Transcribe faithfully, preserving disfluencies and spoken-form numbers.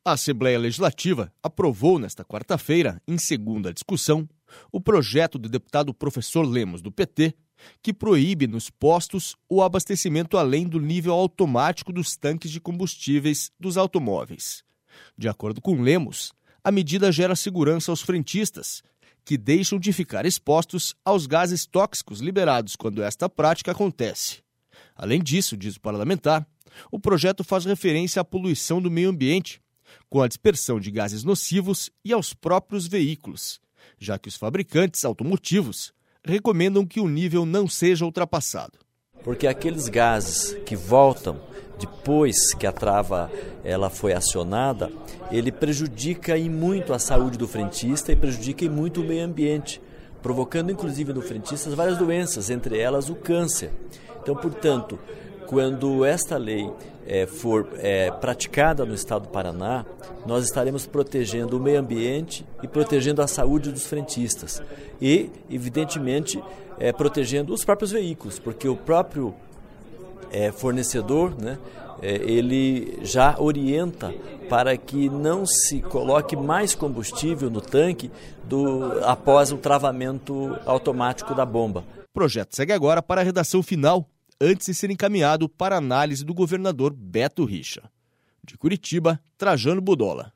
A Assembleia Legislativa aprovou nesta quarta-feira, em segunda discussão, o projeto do deputado professor Lemos, do P T, que proíbe nos postos o abastecimento além do nível automático dos tanques de combustíveis dos automóveis. De acordo com Lemos, a medida gera segurança aos frentistas, que deixam de ficar expostos aos gases tóxicos liberados quando esta prática acontece. Além disso, diz o parlamentar, o projeto faz referência à poluição do meio ambiente, com a dispersão de gases nocivos e aos próprios veículos, já que os fabricantes automotivos recomendam que o nível não seja ultrapassado. Porque aqueles gases que voltam depois que a trava ela foi acionada, ele prejudica e muito a saúde do frentista e prejudica e muito o meio ambiente, provocando inclusive no frentista várias doenças, entre elas o câncer. Então, portanto, quando esta lei é, for é, praticada no estado do Paraná, nós estaremos protegendo o meio ambiente e protegendo a saúde dos frentistas e, evidentemente, é, protegendo os próprios veículos, porque o próprio é, fornecedor, né, é, ele já orienta para que não se coloque mais combustível no tanque do, após o travamento automático da bomba. O projeto segue agora para a redação final, antes de ser encaminhado para análise do governador Beto Richa. De Curitiba, Trajano Budola.